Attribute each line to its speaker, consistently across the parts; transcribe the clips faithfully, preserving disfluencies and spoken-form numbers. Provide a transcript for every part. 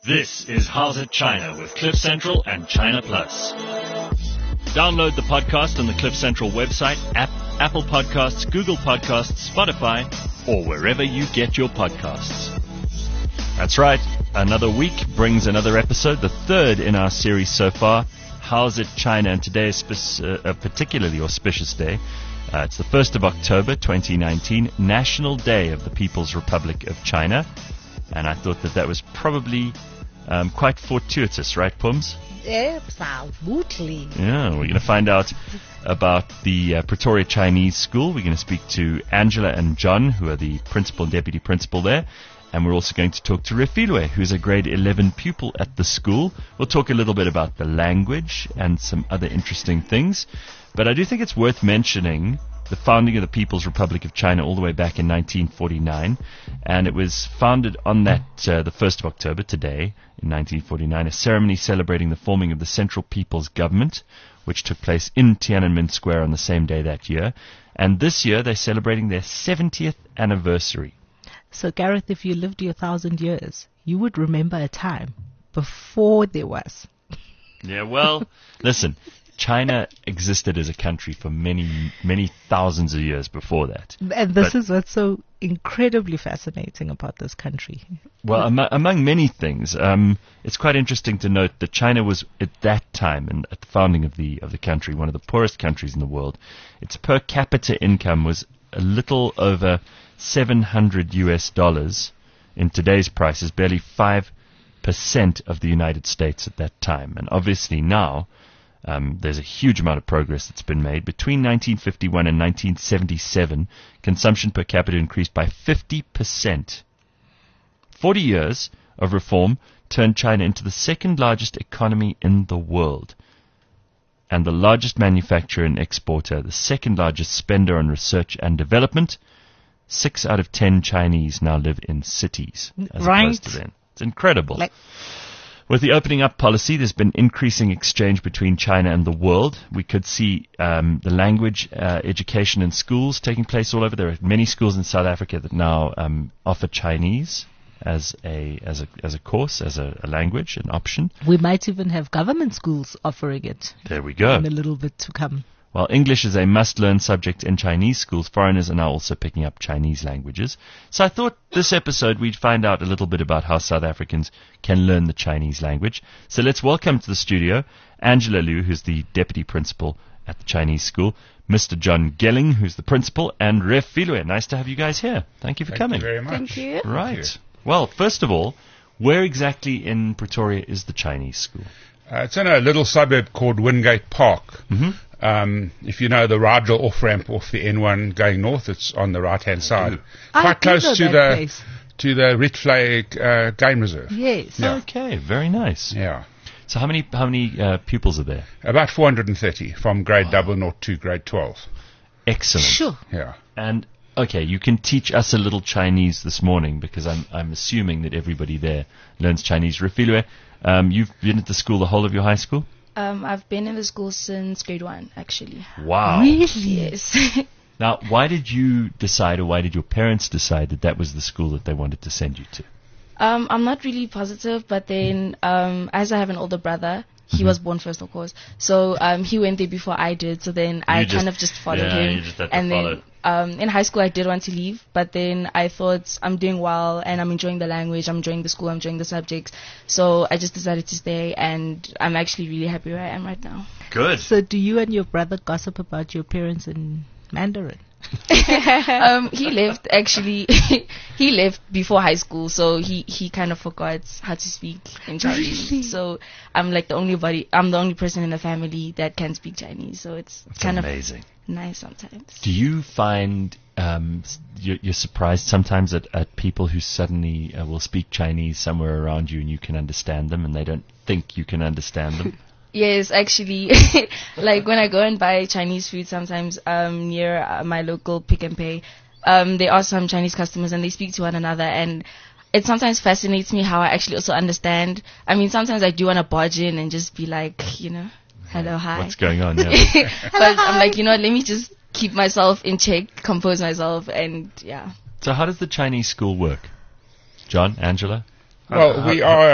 Speaker 1: This is How's It China with Cliff Central and China Plus. Download the podcast on the Cliff Central website, app, Apple Podcasts, Google Podcasts, Spotify, or wherever you get your podcasts. That's right. Another week brings another episode, the third in our series so far, How's It China? And today is spe- uh, a particularly auspicious day. Uh, it's the first of October, twenty nineteen, National Day of the People's Republic of China. And I thought that that was probably um, quite fortuitous, right, Pums?
Speaker 2: Absolutely.
Speaker 1: Yeah, we're going to find out about the uh, Pretoria Chinese School. We're going to speak to Angela and John, who are the principal and deputy principal there. And we're also going to talk to Refilwe, who's a grade eleven pupil at the school. We'll talk a little bit about the language and some other interesting things. But I do think it's worth mentioning the founding of the People's Republic of China all the way back in nineteen forty-nine. And it was founded on that, uh, the first of October, today, in nineteen forty-nine, a ceremony celebrating the forming of the Central People's Government, which took place in Tiananmen Square on the same day that year. And this year, they're celebrating their seventieth anniversary.
Speaker 2: So, Gareth, if you lived your thousand years, you would remember a time before there was.
Speaker 1: Yeah, well, listen, China existed as a country for many, many thousands of years before that.
Speaker 2: And this
Speaker 1: but,
Speaker 2: is what's so incredibly fascinating about this country.
Speaker 1: Well, am- among many things, um, it's quite interesting to note that China was, at that time, and at the founding of the of the country, one of the poorest countries in the world. Its per capita income was a little over seven hundred U S dollars. In today's prices, barely five percent of the United States at that time. And obviously now, um, there's a huge amount of progress that's been made. Between nineteen fifty-one and nineteen seventy-seven, consumption per capita increased by fifty percent. forty years of reform turned China into the second largest economy in the world, and the largest manufacturer and exporter, the second largest spender on research and development. Six out of ten Chinese now live in cities, as
Speaker 2: right.
Speaker 1: opposed to then. It's incredible.
Speaker 2: Like-
Speaker 1: With the opening up policy, there's been increasing exchange between China and the world. We could see um, the language uh, education in schools taking place all over. There are many schools in South Africa that now um, offer Chinese as a as a as a course, as a, a language, an option.
Speaker 2: We might even have government schools offering it.
Speaker 1: There we go.
Speaker 2: In a little bit to come.
Speaker 1: While English is a must-learn subject in Chinese schools, foreigners are now also picking up Chinese languages. So I thought this episode we'd find out a little bit about how South Africans can learn the Chinese language. So let's welcome to the studio Angela Liu, who's the deputy principal at the Chinese school, Mister John Gelling, who's the principal, and Refilwe. Nice to have you guys here. Thank you for
Speaker 3: Thank
Speaker 1: coming.
Speaker 3: you very much.
Speaker 2: Thank you.
Speaker 1: Right.
Speaker 3: Thank you.
Speaker 1: Well, first of all, where exactly in Pretoria is the Chinese school?
Speaker 3: Uh, it's in a little suburb called Wingate Park.
Speaker 1: Mm-hmm.
Speaker 3: Um, if you know the Rigel off-ramp off the N one going north, it's on the right-hand side.
Speaker 2: I
Speaker 3: Quite
Speaker 2: do
Speaker 3: close
Speaker 2: know
Speaker 3: to
Speaker 2: that
Speaker 3: the
Speaker 2: place.
Speaker 3: to the Rietvlei uh, Game Reserve.
Speaker 2: Yes.
Speaker 3: Yeah.
Speaker 1: Okay, very nice.
Speaker 3: Yeah.
Speaker 1: So how many how many uh, pupils are there?
Speaker 3: About four hundred thirty from grade double naught to grade twelve.
Speaker 1: Excellent.
Speaker 2: Sure.
Speaker 3: Yeah.
Speaker 1: And okay, you can teach us a little Chinese this morning because I'm I'm assuming that everybody there learns Chinese. Refilwe, um, you've been at the school the whole of your high school?
Speaker 4: Um, I've been in the school since grade one, actually.
Speaker 1: Wow.
Speaker 2: Really?
Speaker 4: Yes.
Speaker 1: Now, why did you decide, or why did your parents decide that that was the school that they wanted to send you to?
Speaker 4: um, I'm not really positive, but then um, as I have an older brother, he
Speaker 1: Mm-hmm.
Speaker 4: was born first, of course. So um, he went there before I did. So then I
Speaker 1: just-
Speaker 4: kind of just followed
Speaker 1: yeah,
Speaker 4: him.
Speaker 1: you just had to
Speaker 4: and
Speaker 1: follow.
Speaker 4: then um, in high school, I did want to leave, but then I thought I'm doing well and I'm enjoying the language, I'm enjoying the school, I'm enjoying the subjects. So I just decided to stay, and I'm actually really happy where I am right now.
Speaker 1: Good.
Speaker 2: So do you and your brother gossip about your parents in Mandarin?
Speaker 4: um, he left actually. He left before high school, so he, he kind of forgot how to speak in Chinese.
Speaker 2: Really?
Speaker 4: So I'm like the only body. I'm the only person in the family that can speak Chinese. So it's
Speaker 1: That's
Speaker 4: kind
Speaker 1: amazing.
Speaker 4: of nice sometimes.
Speaker 1: Do you find um, s- you're, you're surprised sometimes at, at people who suddenly uh, will speak Chinese somewhere around you and you can understand them and they don't think you can understand them?
Speaker 4: Yes, actually, like when I go and buy Chinese food sometimes um, near uh, my local Pick and Pay, um, there are some Chinese customers and they speak to one another, and it sometimes fascinates me how I actually also understand. I mean, sometimes I do want to barge in and just be like, you know, hello, hi.
Speaker 1: What's going on? Yeah.
Speaker 4: But I'm like, you know, let me just keep myself in check, compose myself, and yeah.
Speaker 1: So how does the Chinese school work? John, Angela?
Speaker 3: Well,
Speaker 1: How-
Speaker 3: we
Speaker 1: how-
Speaker 3: are a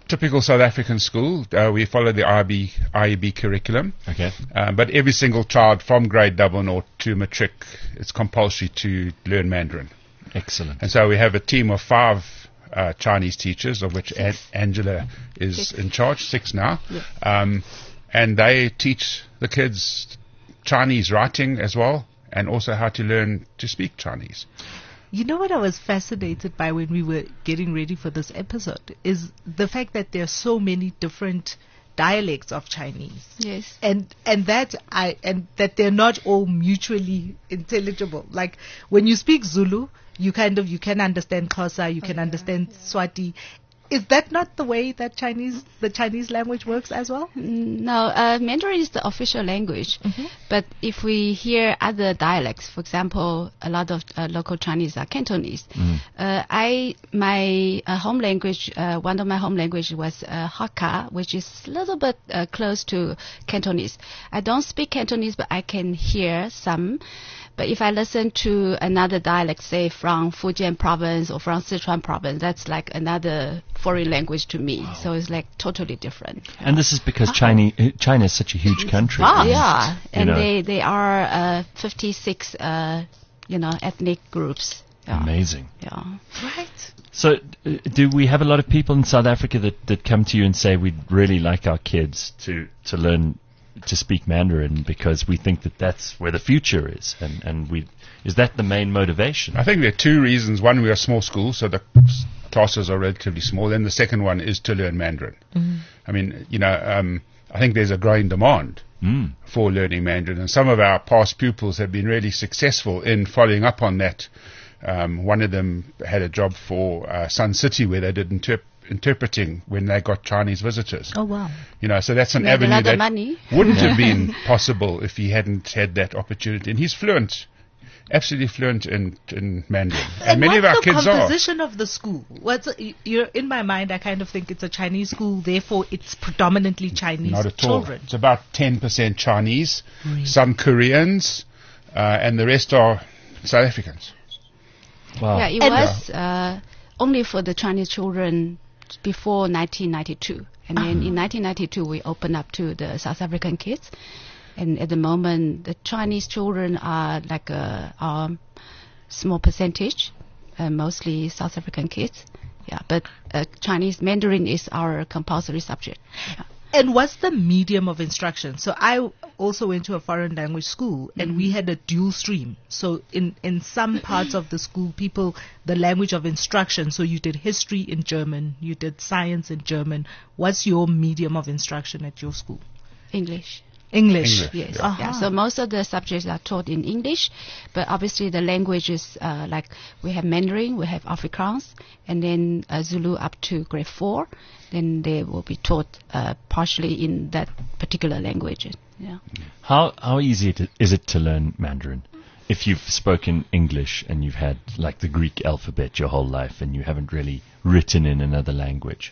Speaker 3: typical South African school. Uh, we follow the I B, I E B curriculum.
Speaker 1: Okay.
Speaker 3: Um, but every single child from grade double naught to matric, it's compulsory to learn Mandarin.
Speaker 1: Excellent.
Speaker 3: And so we have a team of five uh, Chinese teachers, of which An- Angela is
Speaker 4: Six.
Speaker 3: in charge, six now.
Speaker 4: Yeah.
Speaker 3: Um, and they teach the kids Chinese writing as well, and also how to learn to speak Chinese.
Speaker 2: You know what I was fascinated by when we were getting ready for this episode is the fact that there are so many different dialects of Chinese.
Speaker 4: Yes.
Speaker 2: And and that I and that they're not all mutually intelligible. Like when you speak Zulu, you kind of you can understand Xhosa, you can understand Swati. Is that not the way that Chinese the Chinese language works as well?
Speaker 5: No, uh, Mandarin is the official language. But if we hear other dialects, for example, a lot of uh, local Chinese are Cantonese. Uh, I my uh, home language, uh, one of my home language was uh, Hakka, which is a little bit uh, close to Cantonese. I don't speak Cantonese, but I can hear some. But if I listen to another dialect, say from Fujian province or from Sichuan province, that's like another foreign language to me. So it's like totally different.
Speaker 1: And this is because China, China is such a huge country.
Speaker 5: Vast.
Speaker 1: and,
Speaker 5: Yeah,
Speaker 1: you
Speaker 5: and
Speaker 1: know,
Speaker 5: they they are uh, fifty-six, uh, you know, ethnic groups. Yeah.
Speaker 1: amazing.
Speaker 5: Yeah.
Speaker 2: Right.
Speaker 1: So, uh, do we have a lot of people in South Africa that, that come to you and say we'd really like our kids to, to learn to speak Mandarin because we think that that's where the future is, and and we is that the main motivation?
Speaker 3: I think there are two reasons. One, we are a small school, so the s- classes are relatively small. And the second one is to learn Mandarin. I mean, you know, um, I think there's a growing demand
Speaker 1: Mm.
Speaker 3: for learning Mandarin, and some of our past pupils have been really successful in following up on that. Um, one of them had a job for uh, Sun City where they did interp- interpreting when they got Chinese visitors.
Speaker 2: Oh wow.
Speaker 3: You know, so that's an
Speaker 5: Made a
Speaker 3: avenue
Speaker 5: lot of
Speaker 3: that
Speaker 5: money.
Speaker 3: wouldn't have been possible if he hadn't had that opportunity. And he's fluent, absolutely fluent in, in Mandarin. And,
Speaker 2: And
Speaker 3: many of our
Speaker 2: what's the
Speaker 3: kids are.
Speaker 2: composition of the school? What's you're in my mind? I kind of think it's a Chinese school, therefore it's predominantly Chinese
Speaker 3: Not at all.
Speaker 2: children.
Speaker 3: It's about ten percent Chinese, some Koreans, uh, and the rest are South Africans.
Speaker 1: Wow.
Speaker 5: Yeah, it
Speaker 2: And-
Speaker 5: was uh, only for the Chinese children before nineteen ninety-two. And then in nineteen ninety-two, we opened up to the South African kids. And at the moment, the Chinese children are like a um, small percentage, uh, mostly South African kids. Yeah, but uh, Chinese Mandarin is our compulsory subject. Yeah.
Speaker 2: And what's the medium of instruction? So I also went to a foreign language school, and we had a dual stream. So in, in some parts of the school, people, the language of instruction, so you did history in German, you did science in German. What's your medium of instruction at your school?
Speaker 5: English.
Speaker 2: English.
Speaker 3: English.
Speaker 5: Yes.
Speaker 2: Aha.
Speaker 5: Yeah. So most of the subjects are taught in English, but obviously the languages uh, like we have Mandarin, we have Afrikaans, and then uh, Zulu up to grade four. Then they will be taught uh, partially in that particular language. Yeah.
Speaker 1: How how easy it is it to learn Mandarin? If you've spoken English and you've had like the Greek alphabet your whole life and you haven't really written in another language.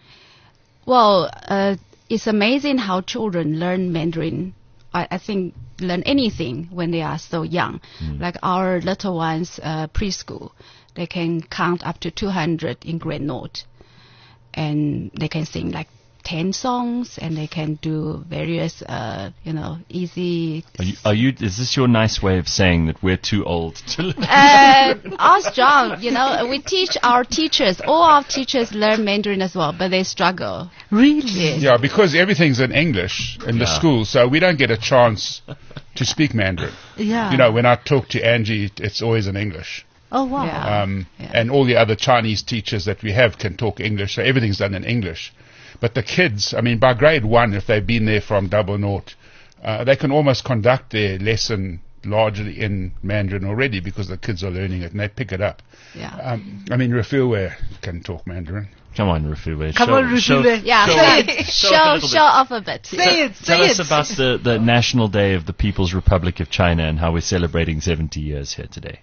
Speaker 5: Well, uh, it's amazing how children learn Mandarin. I, I think learn anything when they are so young. Like our little ones, uh, preschool, they can count up to two hundred in grade note, and they can sing like ten songs, and they can do various, uh, you know, easy.
Speaker 1: Are you, are you? Is this your nice way of saying that we're too old to learn?
Speaker 5: Uh, ask John. You know, we teach our teachers. All our teachers learn Mandarin as well, but they struggle.
Speaker 2: Really?
Speaker 5: Yes.
Speaker 3: Yeah, because everything's in English in the
Speaker 1: Yeah.
Speaker 3: school, so we don't get a chance to speak Mandarin.
Speaker 2: Yeah.
Speaker 3: You know, when I talk to Angie, it's always in English.
Speaker 2: Oh wow.
Speaker 5: Yeah.
Speaker 3: Um,
Speaker 5: Yeah.
Speaker 3: And all the other Chinese teachers that we have can talk English, so everything's done in English. But the kids, I mean, by grade one, if they've been there from double naught, uh, they can almost conduct their lesson largely in Mandarin already because the kids are learning it and they pick it up.
Speaker 5: Yeah.
Speaker 3: Um, I mean, Rafilwe can talk Mandarin.
Speaker 1: Come on, Rafilwe.
Speaker 2: Come
Speaker 1: show,
Speaker 2: on,
Speaker 1: show-
Speaker 2: Rafilwe.
Speaker 5: Yeah,
Speaker 1: show-
Speaker 5: say
Speaker 1: show
Speaker 5: it.
Speaker 1: us a
Speaker 5: Show,
Speaker 1: little
Speaker 5: show
Speaker 1: bit.
Speaker 5: off a bit.
Speaker 2: Say it.
Speaker 1: Tell
Speaker 2: Say
Speaker 1: us
Speaker 2: it.
Speaker 1: about the, the National Day of the People's Republic of China and how we're celebrating seventy years here today.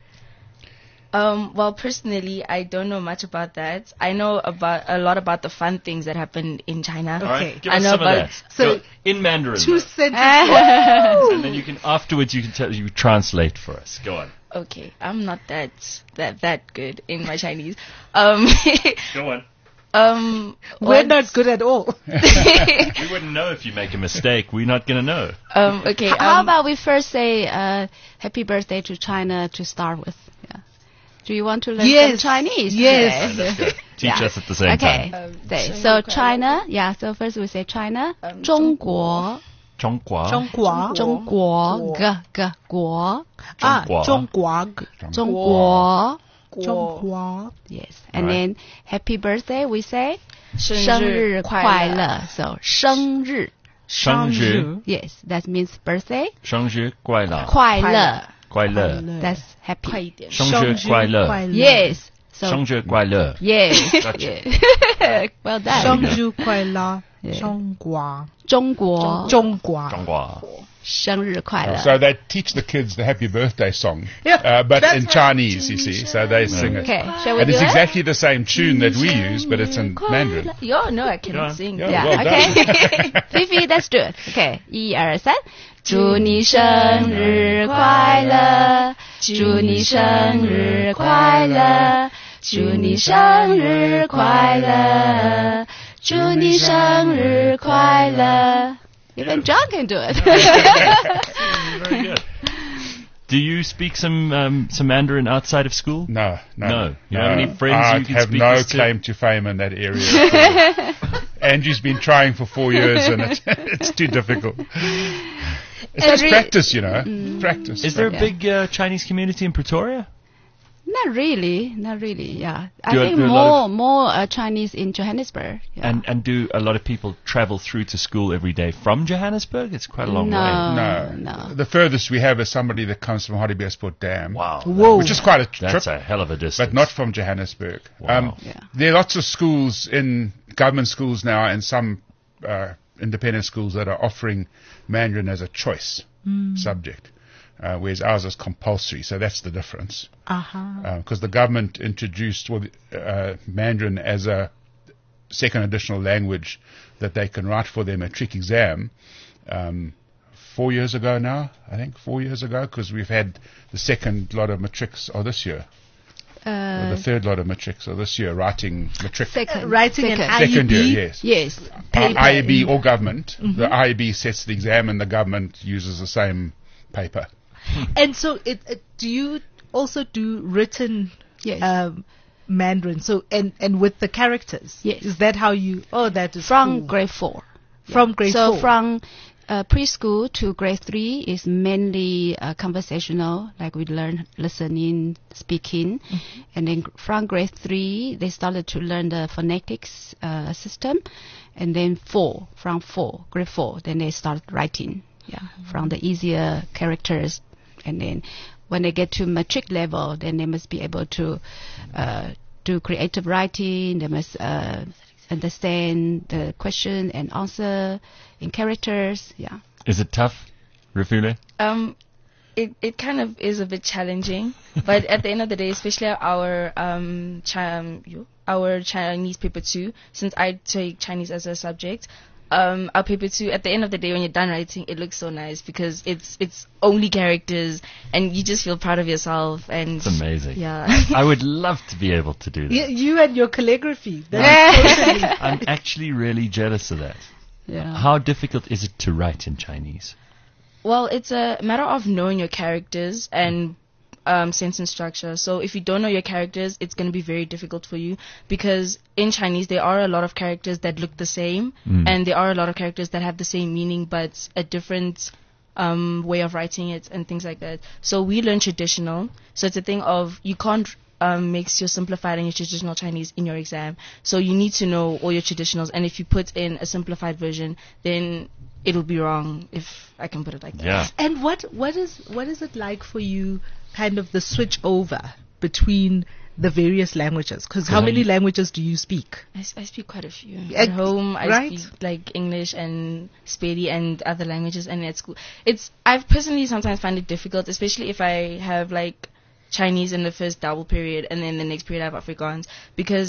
Speaker 4: Um, well, personally, I don't know much about that. I know about a lot about the fun things that happen in China.
Speaker 2: Okay.
Speaker 1: All right, give
Speaker 4: I
Speaker 1: us
Speaker 4: know
Speaker 1: some of
Speaker 4: about-
Speaker 1: that.
Speaker 2: so-
Speaker 1: Go in Mandarin,
Speaker 2: Two
Speaker 1: though.
Speaker 2: sentences.
Speaker 1: and then you can afterwards you can tell you translate for us. Go on.
Speaker 4: Okay, I'm not that that that good in my Chinese. Um,
Speaker 1: Go on.
Speaker 4: Um,
Speaker 2: We're
Speaker 4: what's-
Speaker 2: not good at all.
Speaker 1: We wouldn't know if you make a mistake. We're not going to know.
Speaker 4: Um, okay.
Speaker 5: H- How
Speaker 4: um,
Speaker 5: about we first say uh, happy birthday to China to start with? Yeah. Do you want to learn
Speaker 2: Yes.
Speaker 5: some Chinese?
Speaker 2: Yes.
Speaker 1: Let's go. Teach
Speaker 5: Yeah.
Speaker 1: us at the same
Speaker 5: Okay.
Speaker 1: time.
Speaker 4: Um,
Speaker 5: Say,
Speaker 4: China
Speaker 5: so
Speaker 4: quite
Speaker 5: China, yeah. So first we say China.
Speaker 4: Um,
Speaker 5: 中国,
Speaker 1: 中国.
Speaker 2: 中国
Speaker 5: 中国, g g 国,
Speaker 2: Ah,
Speaker 1: 中国。
Speaker 2: 中国
Speaker 5: 中国.
Speaker 2: 中国
Speaker 5: Yes. And
Speaker 1: Right.
Speaker 5: then happy birthday we say
Speaker 4: 生
Speaker 5: 生
Speaker 4: 日
Speaker 5: 日
Speaker 4: 快乐。
Speaker 5: 快乐. So 生日.
Speaker 1: 生日
Speaker 5: Yes, that means birthday.
Speaker 1: 生日快乐
Speaker 5: 快乐.
Speaker 1: 快乐
Speaker 5: That's happy.
Speaker 4: 快一点。
Speaker 1: 生日快乐
Speaker 5: Yes. So
Speaker 1: 生日快乐
Speaker 5: yes.
Speaker 1: Gotcha.
Speaker 5: Yeah. Well
Speaker 2: 生
Speaker 5: done.
Speaker 2: 日快乐
Speaker 5: Yeah.
Speaker 2: 中国
Speaker 5: 中国
Speaker 2: 中国
Speaker 1: 中国
Speaker 5: 生日快乐.
Speaker 3: So they teach the kids the happy birthday song,
Speaker 2: Yeah,
Speaker 3: uh, but
Speaker 2: that's
Speaker 3: in
Speaker 2: right.
Speaker 3: Chinese, you see. So they sing it.
Speaker 5: Okay, shall we
Speaker 3: And
Speaker 5: do
Speaker 3: it's
Speaker 5: it?
Speaker 3: exactly the same tune that we use, but it's in Mandarin.
Speaker 4: Yo, no, I cannot
Speaker 1: Yeah.
Speaker 4: sing.
Speaker 3: Yeah.
Speaker 5: Yeah,
Speaker 3: Well
Speaker 5: okay. Fifi, let's do it. Okay, 一二三。祝你生日快乐，祝你生日快乐，祝你生日快乐，祝你生日快乐。Even John can do it.
Speaker 1: Very good. Do you speak some um, some Mandarin outside of school?
Speaker 3: No, no.
Speaker 1: No. You have any friends
Speaker 3: I
Speaker 1: you can
Speaker 3: have
Speaker 1: speak
Speaker 3: no
Speaker 1: this to?
Speaker 3: claim to fame in that area. at all. Andrew's been trying for four years and it, it's too difficult. It's just
Speaker 5: Every-
Speaker 3: practice, you know. Practice.
Speaker 1: Is there a
Speaker 5: Yeah.
Speaker 1: big uh, Chinese community in Pretoria?
Speaker 5: Not really, not really. Yeah, I
Speaker 1: Do-
Speaker 5: think
Speaker 1: do a
Speaker 5: more
Speaker 1: lot of-
Speaker 5: more uh, Chinese in Johannesburg. Yeah.
Speaker 1: And and do a lot of people travel through to school every day from Johannesburg? It's quite a long
Speaker 5: no,
Speaker 1: way.
Speaker 3: No.
Speaker 5: no.
Speaker 3: The furthest we have is somebody that comes from Hartbeespoort Dam.
Speaker 1: Wow.
Speaker 2: Whoa.
Speaker 3: Which is quite a trip,
Speaker 1: That's a hell of a distance.
Speaker 3: but not from Johannesburg.
Speaker 1: Wow.
Speaker 3: Um,
Speaker 5: Yeah.
Speaker 3: There are lots of schools in government schools now and some uh, independent schools that are offering Mandarin as a choice subject, uh, whereas ours is compulsory. So that's the difference.
Speaker 2: Uh-huh.
Speaker 3: Because the government introduced well, uh, Mandarin as a second additional language that they can write for their matric exam um, four years ago now, I think, four years ago, because we've had the second lot of matrics of this year, or
Speaker 5: Uh,
Speaker 3: the third lot of matrics of this year, writing matric.
Speaker 5: second,
Speaker 2: Writing an
Speaker 5: second.
Speaker 2: I E B.
Speaker 3: Second year, yes.
Speaker 5: Yes.
Speaker 3: Uh,
Speaker 2: paper
Speaker 3: I E B
Speaker 2: in-
Speaker 3: or government. The I E B sets the exam and the government uses the same paper.
Speaker 2: And so, it, it, do you also do written
Speaker 5: Yes.
Speaker 2: um, Mandarin? So, and and with the characters.
Speaker 5: Yes.
Speaker 2: Is that how you? Oh, that is
Speaker 5: From
Speaker 2: cool.
Speaker 5: grade four.
Speaker 2: From grade
Speaker 5: so
Speaker 2: four.
Speaker 5: from uh, preschool to grade three is mainly uh, conversational, like we learn listening, speaking, and then from grade three they started to learn the phonetics uh, system, and then four from four grade four then they start writing, yeah, from the easier characters, and then when they get to matric level, then they must be able to uh, do creative writing. They must uh, understand the question and answer in characters. Yeah.
Speaker 1: Is it tough, Rafule?
Speaker 4: Um, it it kind of is a bit challenging, but at the end of the day, especially our um, chi- um you- our Chinese paper two, since I take Chinese as a subject, um, our paper two, at the end of the day, when you're done writing, it looks so nice because it's it's only characters, and you just feel proud of yourself. And
Speaker 1: It's amazing.
Speaker 4: Yeah.
Speaker 1: I would love to be able to do that.
Speaker 2: Yeah, you and your calligraphy. That's totally.
Speaker 1: I'm actually really jealous of that.
Speaker 5: Yeah.
Speaker 1: How difficult is it to write in Chinese?
Speaker 4: Well, it's a matter of knowing your characters and um, sentence structure. So if you don't know your characters, it's going to be very difficult for you because in Chinese there are a lot of characters that look the same,
Speaker 1: Mm.
Speaker 4: and there are a lot of characters that have the same meaning but a different um, way of writing it and things like that. So we learn traditional. So it's a thing of you can't um, mix your simplified and your traditional Chinese in your exam. So you need to know all your traditionals, and if you put in a simplified version, then it'll be wrong, if I can put it like that.
Speaker 1: Yeah.
Speaker 2: And what what is what is it like for you? Kind of the switch over between the various languages. Because how
Speaker 1: Yeah.
Speaker 2: many languages do you speak?
Speaker 4: I, s- I speak quite a few.
Speaker 2: Yeah,
Speaker 4: At home, I
Speaker 2: right.
Speaker 4: speak like English and Spedi and other languages, and at school, it's I personally sometimes find it difficult, especially if I have like Chinese in the first double period and then the next period I have Afrikaans, because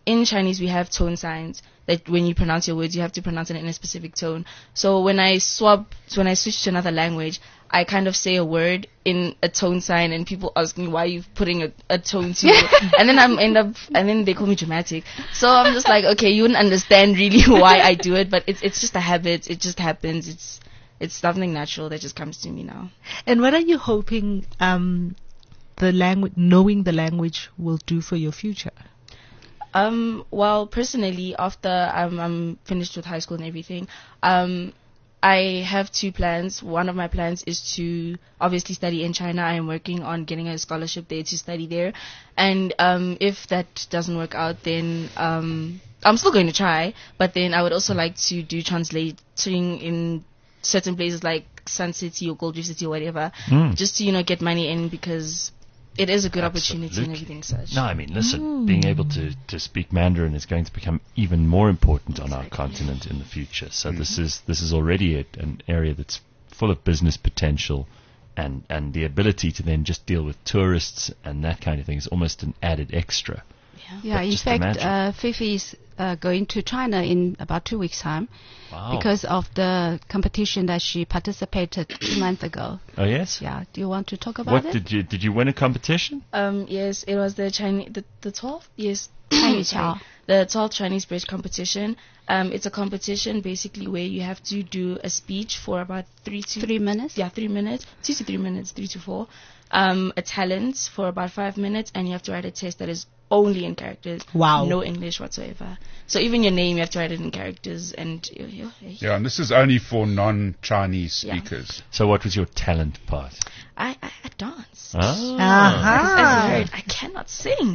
Speaker 4: in Chinese we have tone signs that when you pronounce your words, you have to pronounce it in a specific tone. So when I swap, when I switch to another language, I kind of say a word in a tone sign, and people ask me why you putting a, a tone to it, and then I'm end up, and then they call me dramatic. So I'm just like, okay, you wouldn't understand really why I do it, but it's it's just a habit. It just happens. It's it's something natural that just comes to me now.
Speaker 2: And what are you hoping um, the language, knowing the language, will do for your future?
Speaker 4: Um, well, personally, after I'm, I'm finished with high school and everything, um, I have two plans. One of my plans is to obviously study in China. I am working on getting a scholarship there to study there. And um, if that doesn't work out, then um, I'm still going to try. But then I would also like to do translating in certain places like Sun City or Gold Reef City or whatever,
Speaker 1: Mm.
Speaker 4: just to, you know, get money in, because it is a good opportunity and
Speaker 1: Absolutely.
Speaker 4: everything such.
Speaker 1: No, I mean, listen, being able to, to speak Mandarin is going to become even more important on our continent in the future. So this is this is already a, an area that's full of business potential, and, and the ability to then just deal with tourists and that kind of thing is almost an added extra.
Speaker 5: Yeah,
Speaker 1: But
Speaker 5: in
Speaker 1: just
Speaker 5: fact,
Speaker 1: imagine.
Speaker 5: uh, Fifi is uh, going to China in about two weeks' time
Speaker 1: Wow.
Speaker 5: because of the competition that she participated two months ago.
Speaker 1: Oh, yes?
Speaker 5: Yeah, do you want to talk about
Speaker 1: What
Speaker 5: it?
Speaker 1: did you did you win a competition?
Speaker 4: Um, yes, it was the Chinese, the, the twelfth? Yes.
Speaker 5: Chinese
Speaker 4: Sorry.
Speaker 5: Chao.
Speaker 4: The twelfth Chinese bridge competition. Um, it's a competition basically where you have to do a speech for about three to
Speaker 5: Three minutes?
Speaker 4: Yeah, three minutes, two to three minutes, three to four. Um, a talent for about five minutes, and you have to write a test that is only in characters.
Speaker 2: Wow.
Speaker 4: No English whatsoever. So even your name, you have to write it in characters, and you you-
Speaker 3: Yeah, and this is only for non-Chinese
Speaker 4: Yeah.
Speaker 3: speakers.
Speaker 1: So what was your talent part?
Speaker 4: I, I, I dance.
Speaker 1: Ah,
Speaker 4: As you
Speaker 2: Aha.
Speaker 4: heard, I cannot sing.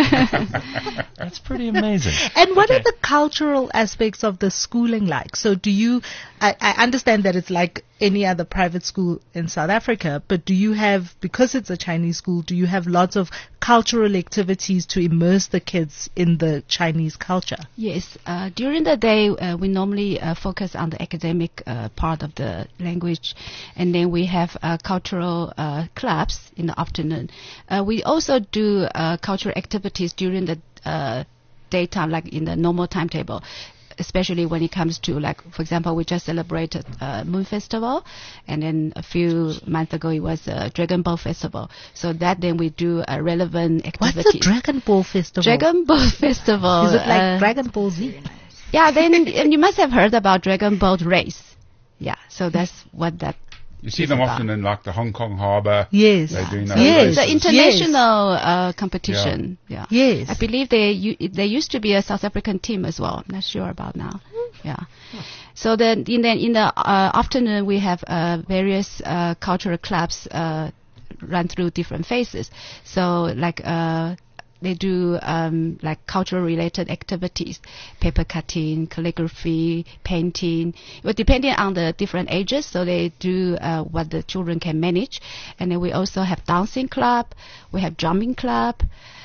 Speaker 1: that's pretty amazing.
Speaker 2: And what
Speaker 1: Okay.
Speaker 2: are the cultural aspects of the schooling like? So do you, I, I understand that it's like any other private school in South Africa, but do you have, because it's a Chinese school, do you have lots of cultural activities to immerse the kids in the Chinese culture?
Speaker 5: Yes. Uh, during the day, uh, we normally uh, focus on the academic uh, part of the language, and then we have uh, cultural uh, clubs in the afternoon. Uh, we also do uh, cultural activities during the uh, daytime, like in the normal timetable. Especially when it comes to, like, for example, we just celebrated uh, Moon Festival, and then a few months ago it was uh, Dragon Ball Festival. So that then we do uh, relevant
Speaker 2: What's
Speaker 5: activities.
Speaker 2: the Dragon Ball Festival?
Speaker 5: Dragon Ball Festival.
Speaker 2: Is it like
Speaker 5: uh,
Speaker 2: Dragon Ball Z?
Speaker 5: Yeah, then and you must have heard about Dragon Boat Race. Yeah, so that's what that.
Speaker 3: You see
Speaker 5: It's
Speaker 3: them
Speaker 5: about-
Speaker 3: often in like the Hong Kong harbour.
Speaker 2: Yes.
Speaker 3: They're doing
Speaker 5: So
Speaker 3: those
Speaker 2: Yes.
Speaker 5: it's
Speaker 3: races.
Speaker 5: an international uh, competition. Yeah.
Speaker 2: Yes.
Speaker 5: I believe they u- there used to be a South African team as well. I'm not sure about now. Yeah. So then in the in the uh, afternoon we have uh, various uh, cultural clubs uh, run through different phases. So like uh, they do um, like cultural related activities, paper cutting, calligraphy, painting. Well, depending on the different ages, so they do uh, what the children can manage. And then we also have dancing club, we have drumming club.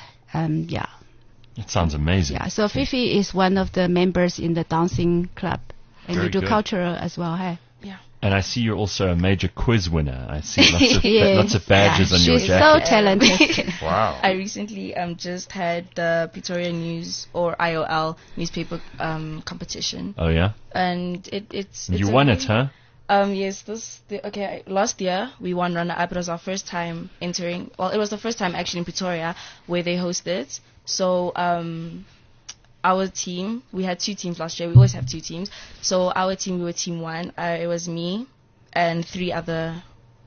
Speaker 5: Um, yeah,
Speaker 1: It sounds amazing.
Speaker 5: yeah. So Fifi is one of the members in the dancing club, and
Speaker 1: Very
Speaker 5: we do
Speaker 1: good.
Speaker 5: cultural as well. Hey.
Speaker 1: And I see you're also a major quiz winner. I see lots of,
Speaker 5: Yes.
Speaker 1: lots of badges
Speaker 5: Yeah,
Speaker 1: on your
Speaker 5: she's
Speaker 1: jacket.
Speaker 5: so talented.
Speaker 1: Wow.
Speaker 4: I recently um just had the Pretoria News or I O L newspaper um competition,
Speaker 1: Oh, yeah?
Speaker 4: and it it's, it's
Speaker 1: You
Speaker 4: a
Speaker 1: won
Speaker 4: very-
Speaker 1: it, huh?
Speaker 4: Um yes, this the, okay. Last year we won runner up. It was our first time entering. Well, it was the first time actually in Pretoria where they hosted. So um. Our team, we had two teams last year. We always have two teams. So our team, we were team one. Uh, it was me and three other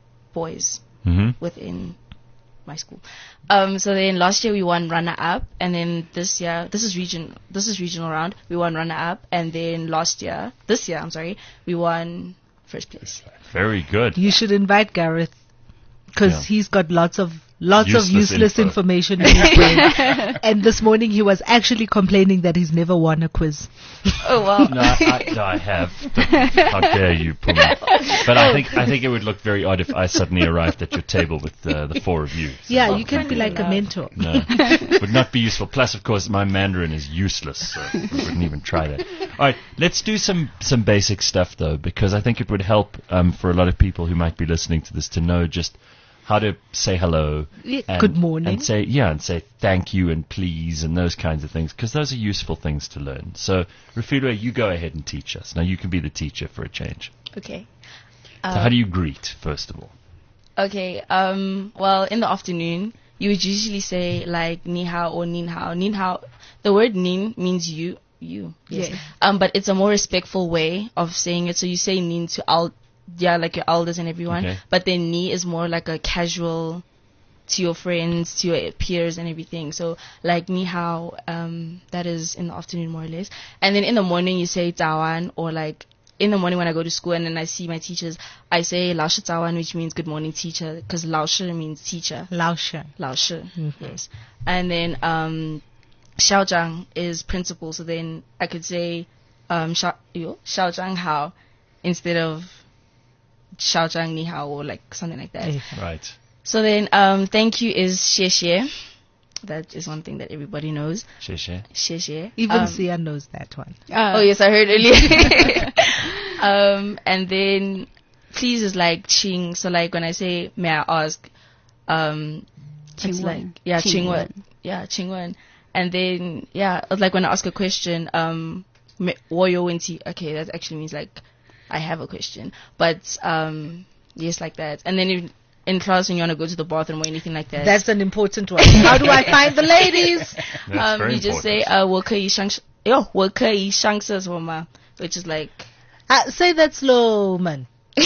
Speaker 4: boys
Speaker 1: Mm-hmm.
Speaker 4: within my school. Um, so then last year we won runner up, and then this year, this is region, this is regional round. We won runner up, and then last year, this year, I'm sorry, we won first place.
Speaker 1: Very good.
Speaker 2: You should invite Gareth, because
Speaker 1: Yeah.
Speaker 2: he's got lots of lots
Speaker 1: Useless
Speaker 2: of useless
Speaker 1: info.
Speaker 2: information in his brain. And this morning he was actually complaining that he's never won a quiz.
Speaker 4: Oh well.
Speaker 1: No, I, I, no, I have. But how dare you, Puma? But I think I think it would look very odd if I suddenly arrived at your table with uh, the four of you. So
Speaker 2: Yeah,
Speaker 4: Oh,
Speaker 2: you can be like a
Speaker 4: enough.
Speaker 2: mentor.
Speaker 1: No, would not be useful. Plus, of course, my Mandarin is useless, so we wouldn't even try that. All right, let's do some, some basic stuff, though, because I think it would help um, for a lot of people who might be listening to this to know just how to say hello.
Speaker 2: Yeah,
Speaker 1: and,
Speaker 2: good morning.
Speaker 1: And say, yeah, and say thank you and please and those kinds of things, because those are useful things to learn. So, Refilwe, you go ahead and teach us. Now, you can be the teacher for a change.
Speaker 4: Okay.
Speaker 1: So
Speaker 4: Um,
Speaker 1: how do you greet, first of all?
Speaker 4: Okay. Um. Well, in the afternoon, you would usually say like ni hao or nin hao. Nin hao. The word nin means you. You. Yes.
Speaker 2: Yes.
Speaker 4: Um. But it's a more respectful way of saying it. So you say nin to al, yeah, like your elders and everyone.
Speaker 1: Okay.
Speaker 4: But then ni is more like a casual to your friends, to your peers and everything. So like ni hao. Um. That is in the afternoon more or less. And then in the morning you say tawan, or like. In the morning when I go to school and then I see my teachers, I say Lao Shi Zawan, which means good morning teacher, because Lao Shi means teacher.
Speaker 2: Lao Shi.
Speaker 4: Lao Shi, yes. And then um, Xiao Zhang is principal, so then I could say um, Xiao yo, Xiao Zhang Hao instead of Xiao Zhang Ni Hao or like something like that.
Speaker 1: Right.
Speaker 4: So then um, thank you is Xie Xie. That is one thing that everybody knows.
Speaker 1: Xie xie.
Speaker 4: Xie Xie.
Speaker 2: Even
Speaker 4: Um,
Speaker 2: Sia knows that one.
Speaker 5: Uh,
Speaker 4: Oh yes, I heard earlier. um, and then please is like ching. So like when I say may I ask, um, it's
Speaker 5: Qingwen.
Speaker 4: like yeah
Speaker 5: Qingwen.
Speaker 4: chingwen, yeah chingwen. And then yeah, it's like when I ask a question, um, me- 我有问题. Okay, that actually means like I have a question. But um, yes, like that. And then if, in class when you want to go to the bathroom or anything like that,
Speaker 2: That's an important one. How do I find the ladies?
Speaker 1: That's
Speaker 4: um,
Speaker 1: very
Speaker 4: you just say
Speaker 1: important.
Speaker 4: uh 我可以上哟我可以上厕所吗? Which is like
Speaker 2: Uh, say that slow, man.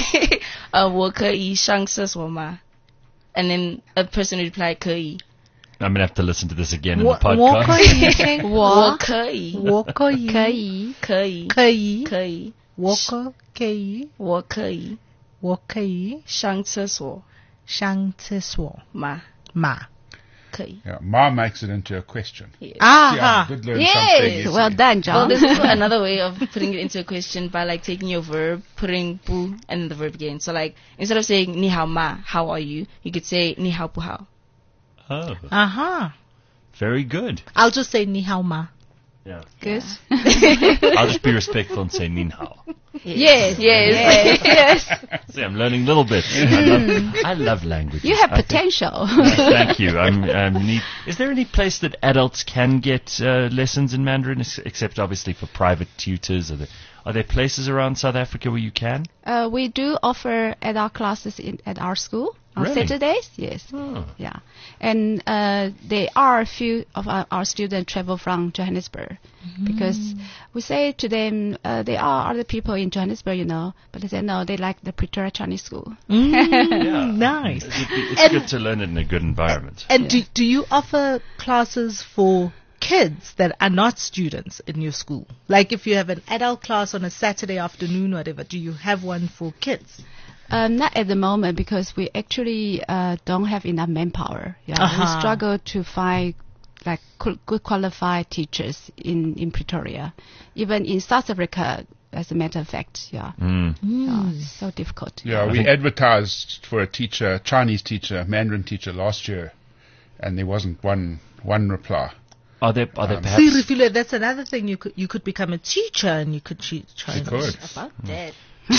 Speaker 4: uh 我可以上厕所吗? And then a person would reply 可以.
Speaker 1: I'm going to have to listen to this again in
Speaker 2: Wo-
Speaker 1: the
Speaker 2: wo可
Speaker 1: podcast.
Speaker 2: 以
Speaker 4: 我可以
Speaker 2: 我可以
Speaker 5: 可以
Speaker 4: 可以
Speaker 2: 可以
Speaker 4: 可以
Speaker 2: 我可以
Speaker 4: 我可以
Speaker 2: 我可以
Speaker 4: 上厕所
Speaker 2: 上厕所
Speaker 4: 吗?
Speaker 2: 吗?
Speaker 4: 可以.
Speaker 3: Yeah, Ma makes it into a question.
Speaker 4: Yes.
Speaker 2: Ah,
Speaker 3: Yeah, I did learn
Speaker 5: Yes,
Speaker 3: something
Speaker 5: well
Speaker 3: yesterday.
Speaker 5: done,
Speaker 4: Well,
Speaker 5: John.
Speaker 4: there's also another way of putting it into a question by like taking your verb, putting pu, and then the verb again. So like instead of saying ni hao ma, how are you? You could say ni hao pu hao.
Speaker 1: Oh,
Speaker 2: uh-huh.
Speaker 1: very good.
Speaker 2: I'll just say ni hao ma.
Speaker 1: Yeah.
Speaker 5: Good.
Speaker 1: I'll just be respectful and say nin hao.
Speaker 5: Yes,
Speaker 4: Yes.
Speaker 5: yes.
Speaker 1: See, I'm learning little bits. I love, I love languages.
Speaker 5: You have
Speaker 1: I think-
Speaker 5: potential.
Speaker 1: Thank you. I'm, I'm neat. Is there any place that adults can get uh, lessons in Mandarin, ex- except obviously for private tutors? Are there, are there places around South Africa where you can?
Speaker 5: Uh, we do offer adult classes in, at our school on
Speaker 1: Really?
Speaker 5: Saturdays. Yes.
Speaker 1: Oh.
Speaker 5: Yeah. And uh, there are a few of our, our students travel from Johannesburg because we say to them, uh, there are other people in Johannesburg, you know, but they say, no, they like the Pretoria Chinese school.
Speaker 1: Yeah.
Speaker 2: Nice.
Speaker 1: It's, it's
Speaker 2: And-
Speaker 1: good to learn it in a good environment.
Speaker 2: And do, do you offer classes for kids that are not students in your school? Like if you have an adult class on a Saturday afternoon or whatever, do you have one for kids?
Speaker 5: Um, not at the moment because we actually uh, don't have enough manpower. Yeah,
Speaker 2: Uh-huh.
Speaker 5: we struggle to find like qu- good qualified teachers in, in Pretoria, even in South Africa. As a matter of fact, yeah,
Speaker 1: Mm.
Speaker 5: yeah it's so difficult.
Speaker 3: Yeah,
Speaker 1: I
Speaker 3: we
Speaker 1: think-
Speaker 3: advertised for a teacher, Chinese teacher, Mandarin teacher last year, and there wasn't one one reply.
Speaker 1: Are there, are there
Speaker 3: Um,
Speaker 1: perhaps...
Speaker 2: See, Refilwe, that's another thing. You could you could become a teacher and you could teach Chinese.
Speaker 3: You could.
Speaker 4: About that.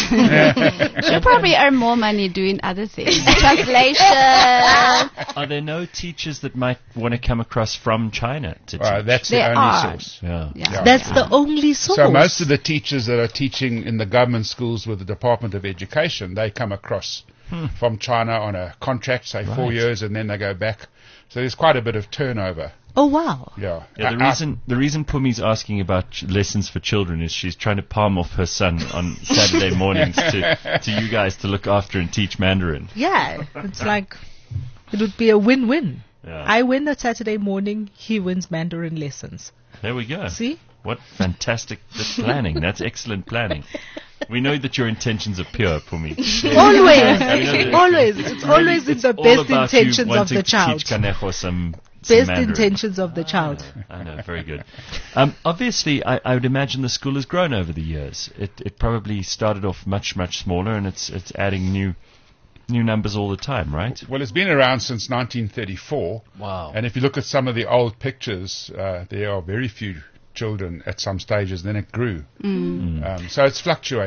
Speaker 5: You probably earn more money doing other things, translation.
Speaker 1: Are there no teachers that might want to come across from China to
Speaker 3: Uh,
Speaker 1: teach?
Speaker 3: that's the
Speaker 5: There
Speaker 3: only
Speaker 5: are.
Speaker 3: source.
Speaker 1: Yeah.
Speaker 5: Yeah.
Speaker 3: Yeah.
Speaker 2: That's
Speaker 5: Yeah.
Speaker 2: the only source.
Speaker 3: So most of the teachers that are teaching in the government schools with the Department of Education, they come across from China on a contract, say four
Speaker 1: Right.
Speaker 3: years, and then they go back. So there's quite a bit of turnover.
Speaker 2: Oh wow.
Speaker 3: Yeah.
Speaker 1: Yeah, the
Speaker 3: Uh, uh,
Speaker 1: reason the reason Pumi's asking about ch- lessons for children is she's trying to palm off her son on Saturday mornings to, to you guys to look after and teach Mandarin.
Speaker 2: Yeah, it's like it would be a win-win.
Speaker 1: Yeah.
Speaker 2: I win the Saturday morning, he wins Mandarin lessons.
Speaker 1: There we go.
Speaker 2: See?
Speaker 1: What fantastic that's planning. That's excellent planning. We know that your intentions are pure, Pumi.
Speaker 2: Always,
Speaker 1: I know that-
Speaker 2: always. It's
Speaker 1: really-
Speaker 2: always in
Speaker 1: it's
Speaker 2: the
Speaker 1: all
Speaker 2: best
Speaker 1: about you
Speaker 2: intentions of
Speaker 1: wanting
Speaker 2: the
Speaker 1: to
Speaker 2: child.
Speaker 1: Teach Kanejo some, some
Speaker 2: Best
Speaker 1: Mandarin.
Speaker 2: intentions of the child.
Speaker 1: I know, very good. Um, obviously, I, I would imagine the school has grown over the years. It, it probably started off much, much smaller, and it's it's adding new new numbers all the time, right?
Speaker 3: Well, it's been around since nineteen thirty-four.
Speaker 1: Wow.
Speaker 3: And if you look at some of the old pictures, uh, there are very few children at some stages. Then it grew. Um, so it's fluctuated.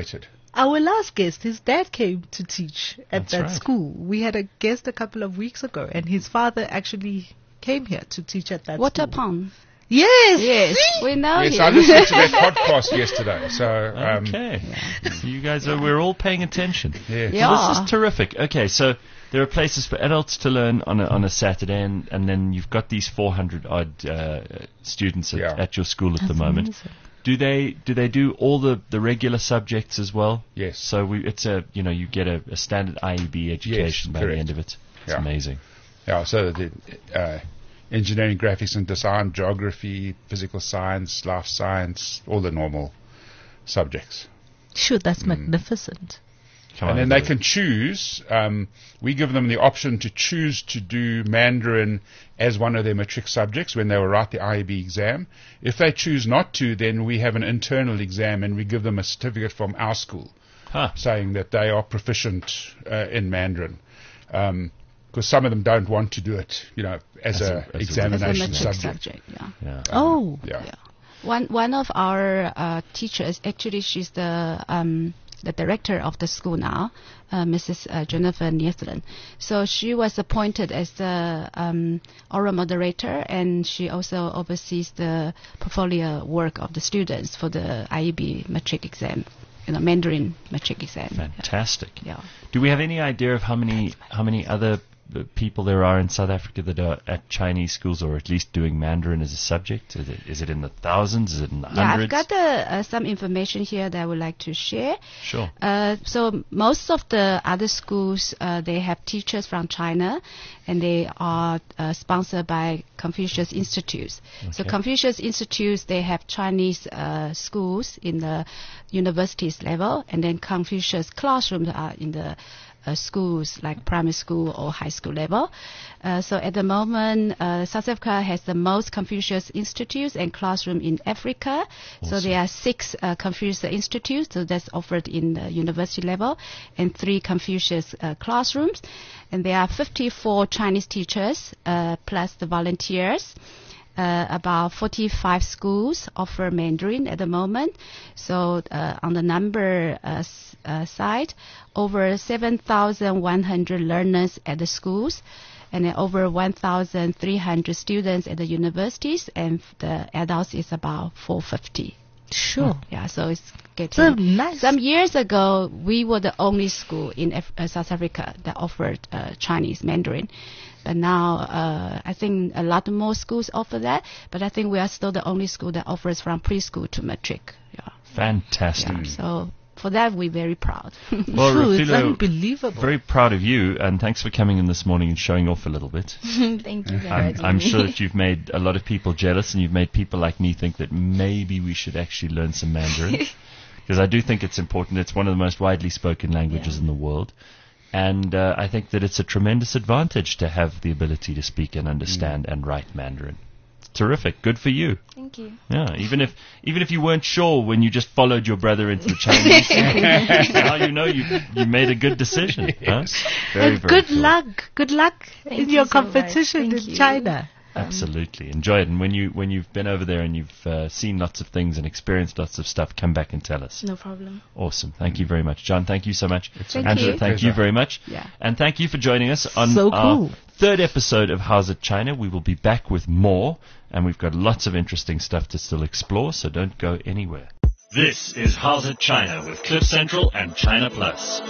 Speaker 2: our last guest, his dad came to teach at
Speaker 1: That's
Speaker 2: that
Speaker 1: right.
Speaker 2: school. We had a guest a couple of weeks ago, and his father actually came here to teach at that
Speaker 5: Water
Speaker 2: school.
Speaker 5: Pond.
Speaker 2: Yes.
Speaker 5: Yes, we know
Speaker 3: Yes,
Speaker 5: him.
Speaker 3: I listened to that podcast yesterday. So, um,
Speaker 1: Okay. So you guys are, we're all paying attention.
Speaker 3: yeah.
Speaker 5: Yeah.
Speaker 1: Well, this is terrific. Okay, so there are places for adults to learn on a, on a Saturday, and, and then you've got these four hundred odd uh, students at,
Speaker 3: Yeah.
Speaker 1: at your school at the
Speaker 2: That's
Speaker 1: moment.
Speaker 2: amazing.
Speaker 1: Do they do they do all the, the regular subjects as well?
Speaker 3: Yes.
Speaker 1: So we it's a you know you get a, a standard I E B education by
Speaker 3: correct.
Speaker 1: the end of it. It's
Speaker 3: Yeah.
Speaker 1: amazing.
Speaker 3: Yeah, so the uh, engineering, graphics and design, geography, physical science, life science, all the normal subjects.
Speaker 2: Sure, that's magnificent.
Speaker 1: Come
Speaker 3: And
Speaker 1: on,
Speaker 3: then they
Speaker 1: everybody.
Speaker 3: can choose, um, we give them the option to choose to do Mandarin as one of their matric subjects when they will write the I E B exam. If they choose not to, then we have an internal exam and we give them a certificate from our school
Speaker 1: Huh.
Speaker 3: saying that they are proficient uh, in Mandarin. Um, because some of them don't want to do it, you know, as,
Speaker 1: As
Speaker 3: a,
Speaker 1: a- as a-
Speaker 5: As a
Speaker 3: examination
Speaker 5: matric
Speaker 3: subject.
Speaker 5: subject, yeah.
Speaker 3: Um,
Speaker 1: Yeah.
Speaker 2: Oh.
Speaker 3: Yeah.
Speaker 5: Yeah. One one of our uh, teachers, actually, she's the um, the director of the school now, uh, Missus Uh, Jennifer Niethlin. So she was appointed as the um, oral moderator, and she also oversees the portfolio work of the students for the I E B matric exam, you know, Mandarin matric exam.
Speaker 1: Fantastic.
Speaker 5: Yeah.
Speaker 1: Do we have any idea of how many how many other uh, people there are in South Africa that are at Chinese schools, or at least doing Mandarin as a subject? Is it, is it in the thousands? Is it in the
Speaker 5: Yeah,
Speaker 1: hundreds?
Speaker 5: I've got the, uh, some information here that I would like to share.
Speaker 1: Sure.
Speaker 5: Uh, so most of the other schools, uh, they have teachers from China, and they are uh, sponsored by Confucius Institutes. So
Speaker 1: Okay.
Speaker 5: Confucius Institutes, they have Chinese uh, schools in the universities level, and then Confucius classrooms are in the uh, schools like primary school or high school level. Uh, so at the moment, uh, South Africa has the most Confucius Institutes and classroom in Africa. So
Speaker 1: Awesome.
Speaker 5: there are six uh, Confucius Institutes, so that's offered in the university level, and three Confucius uh, classrooms. And there are fifty-four Chinese teachers uh, plus the volunteers. Uh, about forty-five schools offer Mandarin at the moment. So uh, on the number uh, s- uh, side, over seven thousand one hundred learners at the schools, and then over one thousand three hundred students at the universities, and f- the adults is about four hundred fifty.
Speaker 2: Sure.
Speaker 5: Yeah, so it's getting.
Speaker 2: So nice.
Speaker 5: Some years ago, we were the only school in Af- uh, South Africa that offered uh, Chinese Mandarin. But now, uh, I think a lot more schools offer that. But I think we are still the only school that offers from preschool to matric. Yeah.
Speaker 1: Fantastic.
Speaker 5: yeah. So for that, we're very proud.
Speaker 1: Well,
Speaker 2: Sure, it's
Speaker 1: Refilo,
Speaker 2: unbelievable.
Speaker 1: very proud of you, and thanks for coming in this morning and showing off a little bit.
Speaker 4: Thank you for
Speaker 1: I'm,
Speaker 4: inviting
Speaker 1: I'm
Speaker 4: me.
Speaker 1: sure that you've made a lot of people jealous, and you've made people like me think that maybe we should actually learn some Mandarin. Because I do think it's important. It's one of the most widely spoken languages
Speaker 5: Yeah.
Speaker 1: in the world. And uh, I think that it's a tremendous advantage to have the ability to speak and understand and write Mandarin. It's terrific. Good for you.
Speaker 4: Thank you.
Speaker 1: Yeah, even if even if you weren't sure when you just followed your brother into the Chinese school, now you know you you made a good decision. Huh? Very,
Speaker 2: And
Speaker 1: very
Speaker 2: good
Speaker 1: cool.
Speaker 2: luck. Good luck
Speaker 4: Thank
Speaker 2: in
Speaker 4: you
Speaker 2: your
Speaker 4: so much.
Speaker 2: competition
Speaker 4: Thank
Speaker 2: in
Speaker 4: you.
Speaker 2: China.
Speaker 1: Absolutely, enjoy it. And when you when you've been over there and you've uh, seen lots of things and experienced lots of stuff, come back and tell us.
Speaker 4: No problem.
Speaker 1: Awesome. Thank you very much, John. Thank you so much,
Speaker 5: Thank
Speaker 1: Angela.
Speaker 5: you.
Speaker 1: Thank you
Speaker 3: Pleasure.
Speaker 1: very much.
Speaker 5: Yeah.
Speaker 1: And thank you for joining us on
Speaker 2: So
Speaker 1: our
Speaker 2: cool.
Speaker 1: third episode of How's It China. We will be back with more, and we've got lots of interesting stuff to still explore. So don't go anywhere. This is How's It China with Cliff Central and China Plus.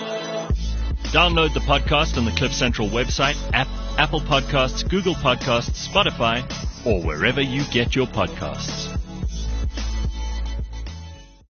Speaker 1: Download the podcast on the Cliff Central website, app, Apple Podcasts, Google Podcasts, Spotify, or wherever you get your podcasts.